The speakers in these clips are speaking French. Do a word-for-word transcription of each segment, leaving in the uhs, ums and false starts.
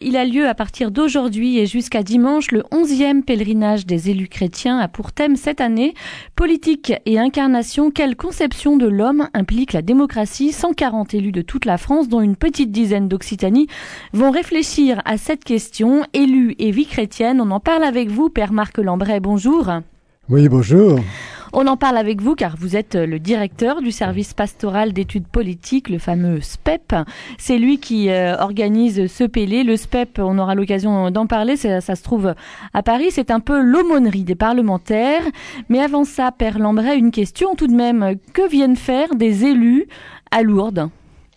il a lieu à partir d'aujourd'hui et jusqu'à dimanche. Le onzième pèlerinage des élus chrétiens a pour thème cette année politique et incarnation. Quelle conception de l'homme implique la démocratie? cent quarante élus de toute la France, dont une petite dizaine d'Occitanie, vont réfléchir à cette question. Élus et vie chrétienne, on en parle avec vous, Père Marc Lambret. Bonjour. Oui, bonjour. On en parle avec vous car vous êtes le directeur du service pastoral d'études politiques, le fameux S P E P. C'est lui qui euh, organise ce Pélé. Le S P E P, on aura l'occasion d'en parler, ça, ça se trouve à Paris. C'est un peu l'aumônerie des parlementaires. Mais avant ça, Père Lambret, une question tout de même. Que viennent faire des élus à Lourdes?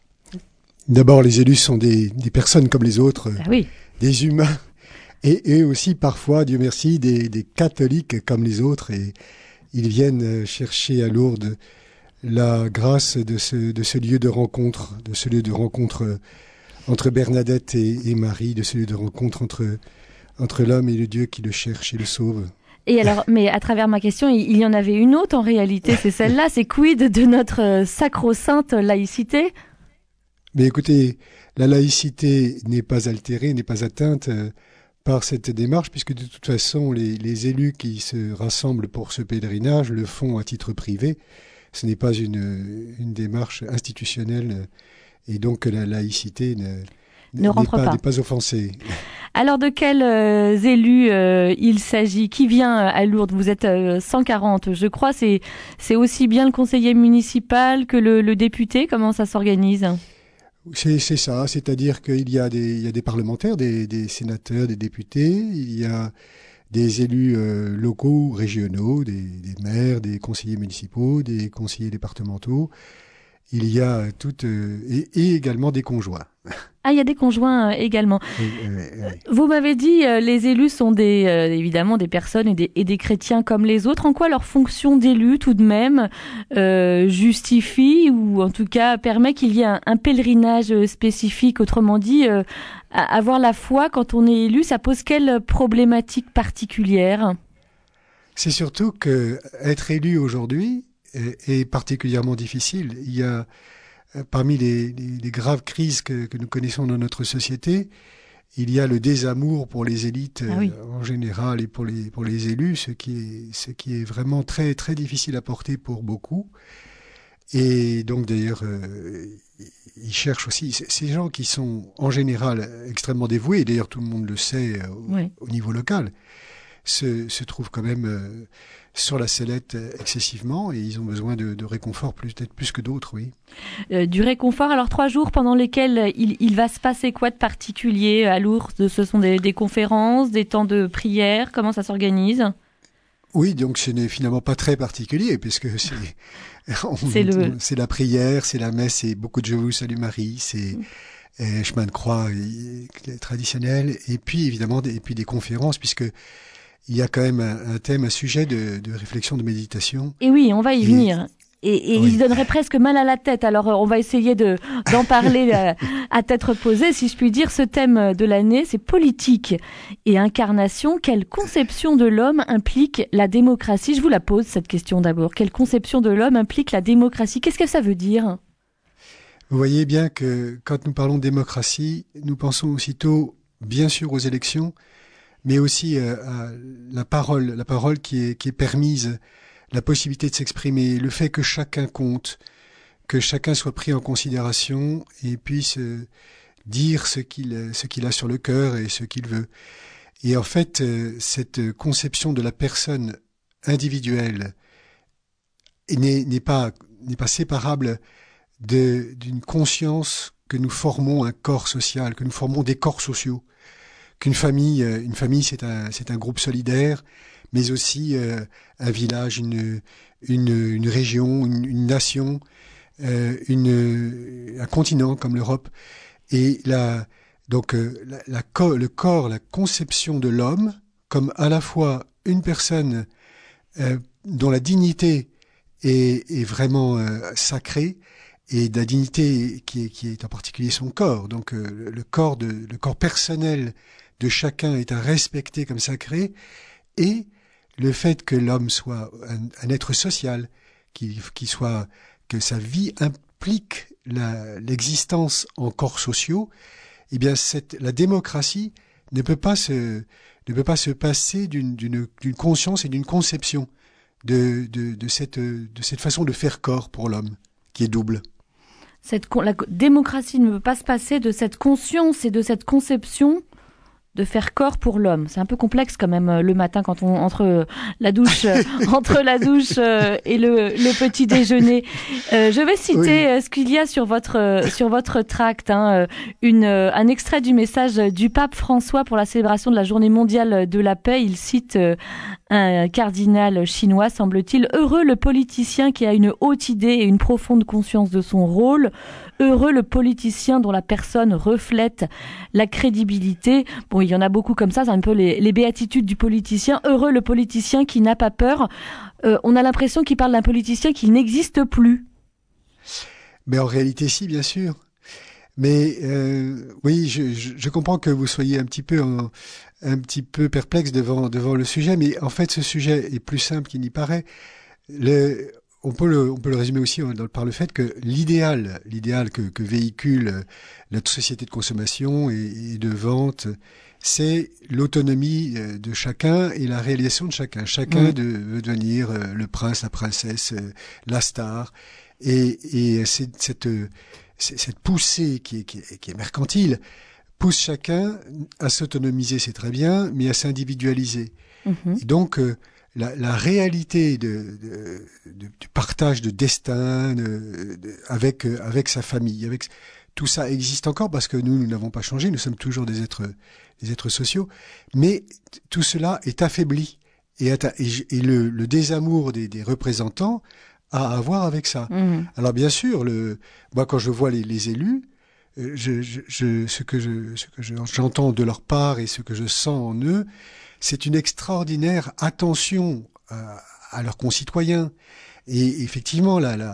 D'abord, les élus sont des, des personnes comme les autres, ah oui. des humains. Et, et aussi parfois, Dieu merci, des, des catholiques comme les autres. Et ils viennent chercher à Lourdes la grâce de ce, de ce lieu de rencontre, de ce lieu de rencontre entre Bernadette et, et Marie, de ce lieu de rencontre entre, entre l'homme et le Dieu qui le cherche et le sauve. Et alors, mais à travers ma question, il y en avait une autre en réalité, c'est celle-là, c'est quid de notre sacro-sainte laïcité? Mais écoutez, la laïcité n'est pas altérée, n'est pas atteinte euh, par cette démarche, puisque de toute façon, les, les élus qui se rassemblent pour ce pèlerinage le font à titre privé. Ce n'est pas une, une démarche institutionnelle, et donc la laïcité ne, ne rentre pas, pas. n'est pas offensée. Alors, de quels euh, élus euh, il s'agit? Qui vient à Lourdes? Vous êtes euh, cent quarante, je crois. C'est, c'est aussi bien le conseiller municipal que le, le député. Comment ça s'organise? C'est, c'est ça, c'est-à-dire qu'il y a des, il y a des parlementaires, des, des sénateurs, des députés, il y a des élus euh, locaux, régionaux, des, des maires, des conseillers municipaux, des conseillers départementaux. Il y a toutes euh, et, et également des conjoints. Ah, il y a des conjoints euh, également. Oui, oui, oui. Vous m'avez dit, euh, les élus sont des, euh, évidemment des personnes et des, et des chrétiens comme les autres. En quoi leur fonction d'élu, tout de même, euh, justifie ou en tout cas permet qu'il y ait un, un pèlerinage spécifique? Autrement dit, euh, avoir la foi quand on est élu, ça pose quelle problématique particulière? C'est surtout que être élu aujourd'hui est, est particulièrement difficile. Il y a Parmi les, les, les graves crises que, que nous connaissons dans notre société, il y a le désamour pour les élites ah oui. euh, en général et pour les, pour les élus, ce qui est, ce qui est vraiment très, très difficile à porter pour beaucoup. Et donc d'ailleurs, euh, ils cherchent aussi, ces gens qui sont en général extrêmement dévoués, et d'ailleurs tout le monde le sait au, oui. au niveau local, se, se trouvent quand même euh, sur la sellette excessivement et ils ont besoin de, de réconfort plus, peut-être plus que d'autres, oui. Euh, du réconfort, alors trois jours pendant lesquels il, il va se passer quoi de particulier à Lourdes? Ce sont des, des conférences, des temps de prière, comment ça s'organise? Oui, donc ce n'est finalement pas très particulier puisque c'est, on, c'est, le... c'est la prière, c'est la messe, c'est beaucoup de Je vous salue Marie, c'est euh, chemin de croix euh, traditionnel et puis évidemment des, et puis des conférences puisque il y a quand même un, un thème, un sujet de, de réflexion, de méditation. Et oui, on va y et, venir. Et, et oui. Il donnerait presque mal à la tête. Alors, on va essayer de, d'en parler à, à tête reposée, si je puis dire. Ce thème de l'année, c'est politique et incarnation. Quelle conception de l'homme implique la démocratie? Je vous la pose, cette question d'abord. Quelle conception de l'homme implique la démocratie? Qu'est-ce que ça veut dire? Vous voyez bien que quand nous parlons de démocratie, nous pensons aussitôt, bien sûr, aux élections, mais aussi euh, à la parole, la parole qui est, qui est permise, la possibilité de s'exprimer, le fait que chacun compte, que chacun soit pris en considération et puisse euh, dire ce qu'il, ce qu'il a sur le cœur et ce qu'il veut. Et en fait, euh, cette conception de la personne individuelle n'est, n'est pas, n'est pas séparable de, d'une conscience que nous formons un corps social, que nous formons des corps sociaux. Qu'une famille, une famille, c'est un, c'est un groupe solidaire, mais aussi euh, un village, une, une, une région, une, une nation, euh, une, un continent comme l'Europe. Et la, donc euh, la, la, le corps, la conception de l'homme, comme à la fois une personne euh, dont la dignité est, est vraiment euh, sacrée, et de la dignité qui est, qui est en particulier son corps. Donc euh, le corps de, le corps personnel de chacun est à respecter comme sacré, et le fait que l'homme soit un, un être social, qu'il, qu'il soit, que sa vie implique la, l'existence en corps sociaux, eh bien, cette, la démocratie ne peut pas se, ne peut pas se passer d'une, d'une, d'une conscience et d'une conception de, de, de, cette, de cette façon de faire corps pour l'homme, qui est double. Cette, la démocratie ne peut pas se passer de cette conscience et de cette conception de faire corps pour l'homme. C'est un peu complexe quand même le matin quand on entre la douche entre la douche et le, le petit déjeuner. Euh, je vais citer oui. ce qu'il y a sur votre sur votre tract, hein, une un extrait du message du pape François pour la célébration de la Journée mondiale de la paix. Il cite un cardinal chinois, semble-t-il. Heureux le politicien qui a une haute idée et une profonde conscience de son rôle. Heureux le politicien dont la personne reflète la crédibilité. Bon, il y en a beaucoup comme ça, c'est un peu les, les béatitudes du politicien. Heureux le politicien qui n'a pas peur. Euh, on a l'impression qu'il parle d'un politicien qui n'existe plus. Mais en réalité, si, bien sûr. Mais euh, oui, je, je, je comprends que vous soyez un petit peu en, un petit peu perplexe devant devant le sujet, mais en fait, ce sujet est plus simple qu'il n'y paraît. Le On peut le, on peut le résumer aussi par le fait que l'idéal, l'idéal que, que véhicule notre société de consommation et, et de vente, c'est l'autonomie de chacun et la réalisation de chacun. Chacun mmh. de, veut devenir le prince, la princesse, la star. Et, et c'est, cette, cette poussée qui est, qui est, qui est mercantile pousse chacun à s'autonomiser, c'est très bien, mais à s'individualiser. Mmh. Et donc, La, la réalité de, de, de, du partage de destin de, de, avec, avec sa famille, avec tout ça existe encore parce que nous, nous n'avons pas changé, nous sommes toujours des êtres, des êtres sociaux, mais tout cela est affaibli et, et, et le, le désamour des, des représentants a à voir avec ça. Mmh. Alors bien sûr, le, moi quand je vois les, les élus, je, je, je, ce que je, ce que je, j'entends de leur part et ce que je sens en eux, c'est une extraordinaire attention à, à leurs concitoyens. Et effectivement, la, la,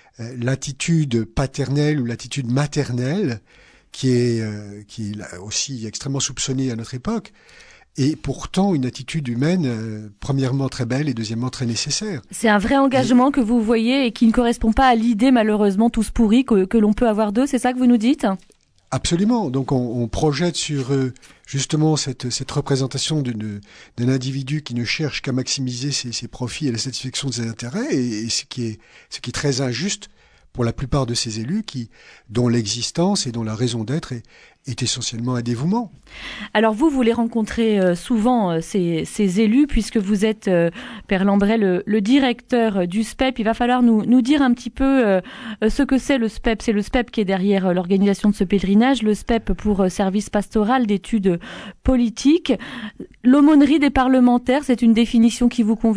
l'attitude paternelle ou l'attitude maternelle, qui est, euh, qui est aussi extrêmement soupçonnée à notre époque, est pourtant une attitude humaine, euh, premièrement très belle et deuxièmement très nécessaire. C'est un vrai engagement et... que vous voyez et qui ne correspond pas à l'idée malheureusement tous pourris que, que l'on peut avoir d'eux, c'est ça que vous nous dites ? Absolument. Donc on, on projette sur eux justement cette, cette représentation d'une, d'un individu qui ne cherche qu'à maximiser ses, ses profits et la satisfaction de ses intérêts, et, et ce qui est ce qui est très injuste pour la plupart de ces élus qui, dont l'existence et dont la raison d'être est, est essentiellement un dévouement. Alors vous, vous les rencontrez euh, souvent, euh, ces, ces élus, puisque vous êtes, euh, Père Lambret, le, le directeur euh, du S P E P. Il va falloir nous, nous dire un petit peu euh, ce que c'est le S P E P. C'est le S P E P qui est derrière euh, l'organisation de ce pèlerinage, le S P E P pour euh, Service Pastoral d'études politiques. L'aumônerie des parlementaires, c'est une définition qui vous convient ?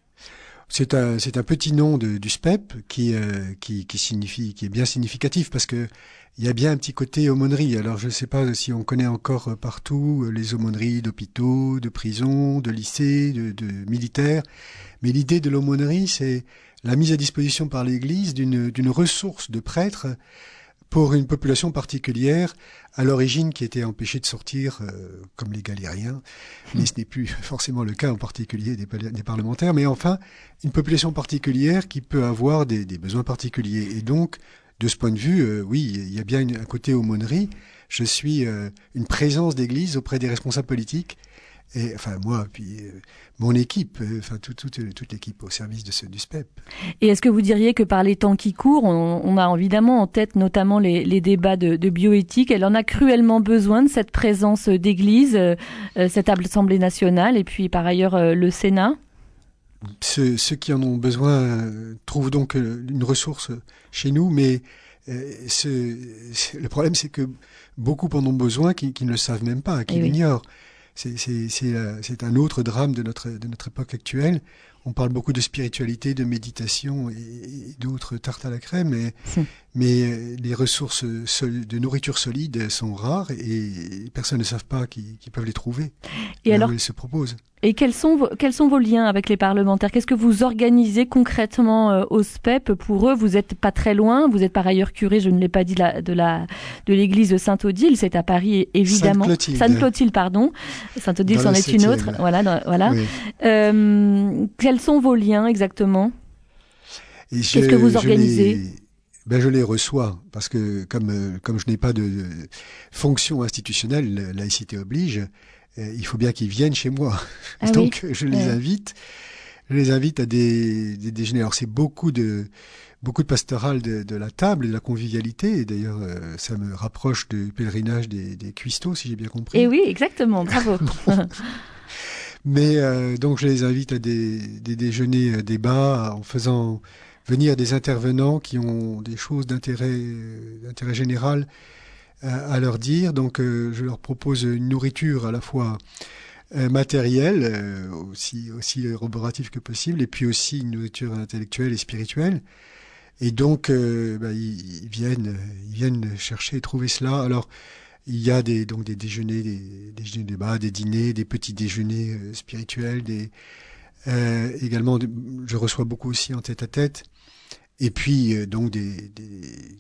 C'est un, c'est un petit nom de, du S P E P qui, euh, qui, qui signifie, qui est bien significatif parce que il y a bien un petit côté aumônerie. Alors je ne sais pas si on connaît encore partout les aumôneries d'hôpitaux, de prisons, de lycées, de, de militaires, mais l'idée de l'aumônerie, c'est la mise à disposition par l'Église d'une, d'une ressource de prêtres pour une population particulière, à l'origine qui était empêchée de sortir euh, comme les galériens, mais ce n'est plus forcément le cas en particulier des, des parlementaires, mais enfin, une population particulière qui peut avoir des, des besoins particuliers. Et donc, de ce point de vue, euh, oui, il y a bien une, un côté aumônerie. Je suis euh, une présence d'église auprès des responsables politiques, et enfin moi, puis euh, mon équipe, euh, enfin tout, tout, toute l'équipe au service de ce, du S P E P. Et est-ce que vous diriez que par les temps qui courent, on, on a évidemment en tête notamment les, les débats de, de bioéthique, elle en a cruellement besoin de cette présence d'église, euh, cette Assemblée nationale, et puis par ailleurs euh, le Sénat? Ceux, ceux qui en ont besoin euh, trouvent donc euh, une ressource chez nous, mais euh, ce, le problème c'est que beaucoup en ont besoin qui, qui ne le savent même pas, qui l'ignorent. Oui. C'est, c'est, c'est, euh, c'est un autre drame de notre, de notre époque actuelle. On parle beaucoup de spiritualité, de méditation et, et d'autres tartes à la crème, mais, hum. mais les ressources sol- de nourriture solide sont rares et personne ne savent pas qu'ils, qu'ils peuvent les trouver. Et alors, où elles se proposent. Et quels sont, vos, quels sont vos liens avec les parlementaires ? Qu'est-ce que vous organisez concrètement euh, au S P E P pour eux ? Vous n'êtes pas très loin, vous êtes par ailleurs curé, je ne l'ai pas dit, la, de, la, de l'église de Sainte-Odile, c'est à Paris évidemment. Sainte-Clotilde. Sainte-Clotilde, pardon. Sainte-Odile, c'en est une autre. Voilà. Dans, voilà. Oui. Euh, quels sont vos liens exactement ? Et je, Qu'est-ce que vous organisez ? Ben je les reçois parce que comme euh, comme je n'ai pas de, de fonction institutionnelle, la laïcité oblige, euh, il faut bien qu'ils viennent chez moi. Ah Donc oui. je les Ouais. invite, je les invite à des, des déjeuners. Alors c'est beaucoup de beaucoup de pastoral de, de la table, de la convivialité. Et d'ailleurs, euh, ça me rapproche du pèlerinage des, des cuistots, si j'ai bien compris. Et oui, exactement. Bravo. Mais euh, donc je les invite à des, des déjeuners euh, débats en faisant venir des intervenants qui ont des choses d'intérêt, euh, d'intérêt général à, à leur dire. Donc euh, je leur propose une nourriture à la fois euh, matérielle, euh, aussi, aussi roborative que possible, et puis aussi une nourriture intellectuelle et spirituelle. Et donc euh, bah, ils, ils viennent, ils viennent chercher et trouver cela. Alors il y a des, donc des déjeuners, des, des déjeuners débats, des dîners, des petits déjeuners euh, spirituels, des, euh, également, de, je reçois beaucoup aussi en tête-à-tête. Et puis, euh, donc, des, des,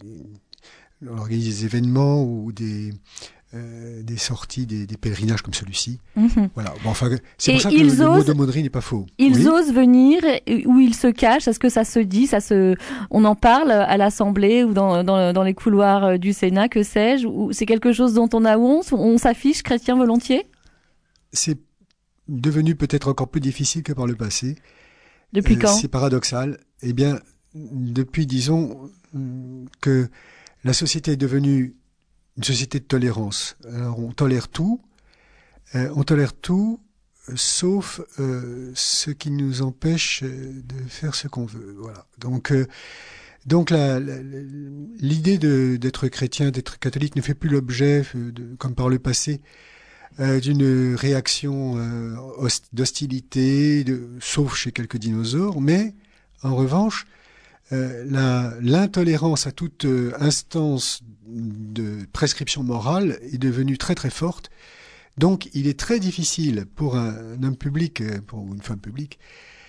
on organise des événements ou des, euh, des sorties, des, des pèlerinages comme celui-ci. Mhm. Voilà. Bon, enfin, c'est Et pour ça que le, ils le mot osent- d'aumônerie n'est pas faux. Ils Oui. osent venir et- ou ils se cachent. Est-ce que ça se dit, ça se, on en parle à l'Assemblée ou dans, dans, dans les couloirs du Sénat, que sais-je, ou c'est quelque chose dont on a honte, on s'affiche chrétien volontiers C'est devenu peut-être encore plus difficile que par le passé. depuis Euh, quand C'est paradoxal. Eh bien, depuis, disons, euh, que la société est devenue une société de tolérance. Alors, on tolère tout, euh, on tolère tout, euh, sauf euh, ce qui nous empêche euh, de faire ce qu'on veut. Voilà. Donc, euh, donc la, la- la- l'idée de, d'être chrétien, d'être catholique, ne fait plus l'objet, euh, de, comme par le passé, euh, d'une réaction euh, host- d'hostilité, de, sauf chez quelques dinosaures, mais en revanche, euh, la, l'intolérance à toute euh, instance de prescription morale est devenue très très forte. Donc il est très difficile pour un, un homme public, euh, pour une femme publique,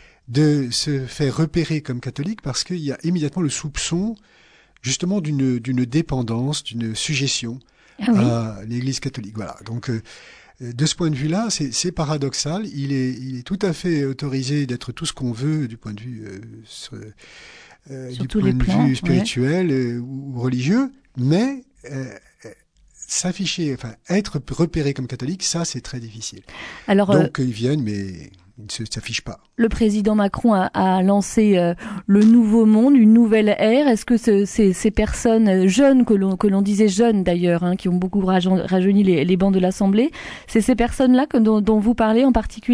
de se faire repérer comme catholique parce qu'il y a immédiatement le soupçon justement d'une, d'une dépendance, d'une suggestion Ah oui. à l'Église catholique. Voilà. Donc euh, de ce point de vue-là, c'est, c'est paradoxal. Il est, il est tout à fait autorisé d'être tout ce qu'on veut du point de vue, euh, sur- euh, Sur du tous point les de plans, vue ouais. spirituel euh, ou religieux, mais euh, euh, s'afficher, enfin être repéré comme catholique, ça c'est très difficile. Alors, euh, Donc ils viennent, mais ils ne se- s'affichent pas. le président Macron a, a lancé euh, le nouveau monde, une nouvelle ère. Est-ce que ce, ces, ces personnes jeunes, que l'on, que l'on disait jeunes d'ailleurs, hein, qui ont beaucoup rajeun- rajeuni les, les bancs de l'Assemblée, c'est ces personnes-là que, dont, dont vous parlez en particulier ?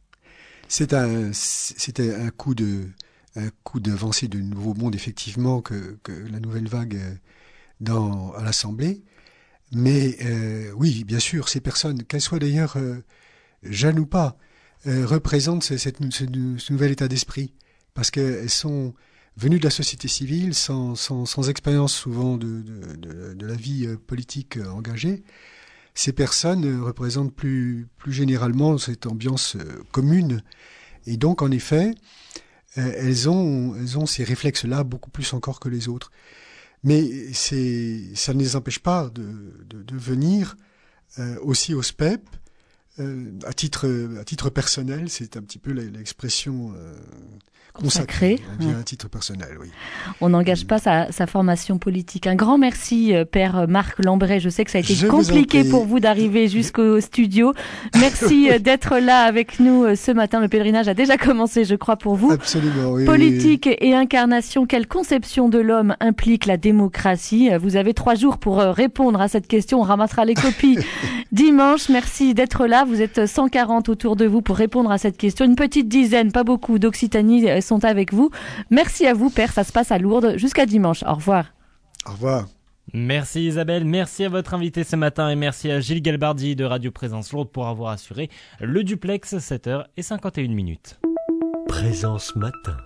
C'est un, c'était un coup de, un coup d'avancée du nouveau monde effectivement que, que la nouvelle vague euh, dans à l'Assemblée. Mais euh, oui, bien sûr, ces personnes, qu'elles soient d'ailleurs euh, jeunes ou pas, euh, représentent ce, cette, ce, ce nouvel état d'esprit parce qu'elles sont venues de la société civile sans, sans, sans expérience souvent de, de, de, de la vie politique engagée. Ces personnes euh, représentent plus, plus généralement cette ambiance euh, commune. Et donc, en effet, euh, elles ont, elles ont ces réflexes-là beaucoup plus encore que les autres. Mais c'est, ça ne les empêche pas de, de, de venir euh, aussi au S P E P. Euh, à titre, à titre personnel, c'est un petit peu l'expression euh, consacrée. Consacrée. On vient à titre personnel, oui. On n'engage pas sa, sa formation politique. Un grand merci, euh, Père Marc Lambret. Je sais que ça a été Je vous en compliqué prie. pour vous d'arriver jusqu'au studio. Merci euh, d'être là avec nous euh, ce matin. Le pèlerinage a déjà commencé, je crois, pour vous. Absolument, oui. Politique et incarnation, quelle conception de l'homme implique la démocratie? Vous avez trois jours pour euh, répondre à cette question. On ramassera les copies dimanche. Merci d'être là. Vous êtes cent quarante autour de vous pour répondre à cette question. Une petite dizaine, pas beaucoup, d'Occitanie euh, sont avec vous. Merci à vous, Père. Ça se passe à Lourdes jusqu'à dimanche. Au revoir. Au revoir. Merci Isabelle, merci à votre invité ce matin et merci à Gilles Galbardi de Radio Présence Lourdes pour avoir assuré le duplex, sept heures cinquante et une minutes. Présence matin.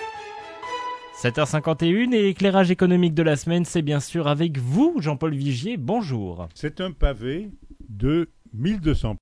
sept heures cinquante et une et l'éclairage économique de la semaine, c'est bien sûr avec vous, Jean-Paul Vigier. Bonjour. C'est un pavé de mille deux cents